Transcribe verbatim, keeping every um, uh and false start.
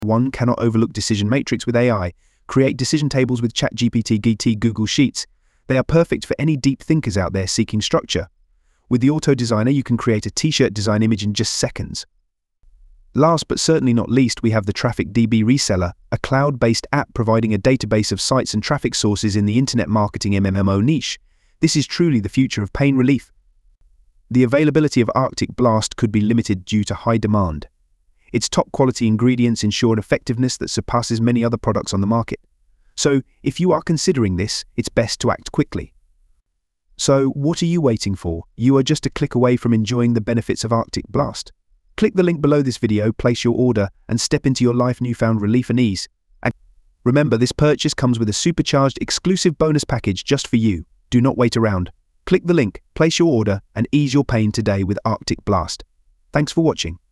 One cannot overlook Decision Matrix with A I. Create decision tables with ChatGPT, G T, Google Sheets. They are perfect for any deep thinkers out there seeking structure. With the Auto Designer, you can create a t-shirt design image in just seconds. Last but certainly not least, we have the Traffic D B Reseller, a cloud-based app providing a database of sites and traffic sources in the internet marketing M M O niche. This is truly the future of pain relief. The availability of Arctic Blast could be limited due to high demand. Its top-quality ingredients ensure an effectiveness that surpasses many other products on the market. So, if you are considering this, it's best to act quickly. So, what are you waiting for? You are just a click away from enjoying the benefits of Arctic Blast. Click the link below this video, place your order, and step into your life newfound relief and ease. And remember, this purchase comes with a supercharged exclusive bonus package just for you. Do not wait around. Click the link, place your order, and ease your pain today with Arctic Blast. Thanks for watching.